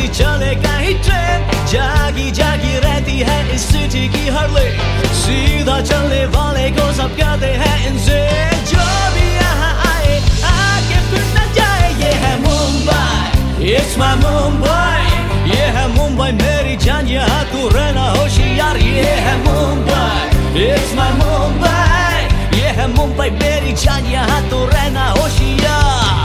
चलेगा ही ट्रेन, जागी जागी रहती है इस सिटी की हर लेन, सीधा चलने वाले को सब कहते हैं इनसे, जो भी यहाँ आए आके फिर न जाए। ये है मुंबई, it's my मुंबई, ये है मुंबई मेरी जान, यहाँ तू रहना होशियार। ये है मुंबई, it's my मुंबई, ये है मुंबई मेरी जान, यहाँ तू रहना होशियार।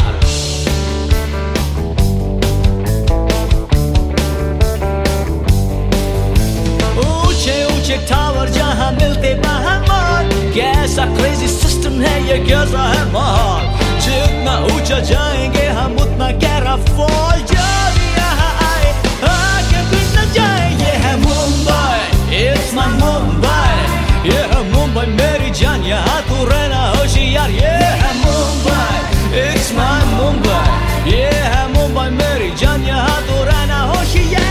टावर जहाँ मिलते वहाँ मॉल, कैसा क्रेजी सिस्टम है ये, कैसा है माहौल, जितना ऊंचा जाएंगे हम उतना गहरा फॉल, जो भी यहाँ आए आगे फिर न जाए। ये है मुंबई, it's my मुंबई, ये है मुंबई मेरी जान, यहाँ तू रहना होशियार। ये है मुंबई, it's my मुंबई, ये है मुंबई मेरी जान, यहाँ तू रहना होशियार।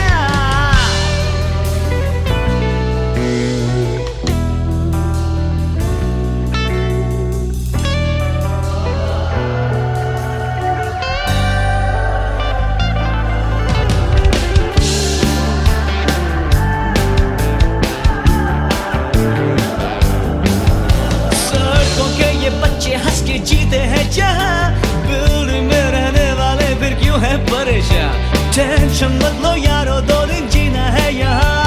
हंस के जीते हैं जहाँ, बिल्डिंग में रहने वाले फिर क्यों है परेशान, टेंशन मत लो यारो, 2 दिन जीना है यहाँ।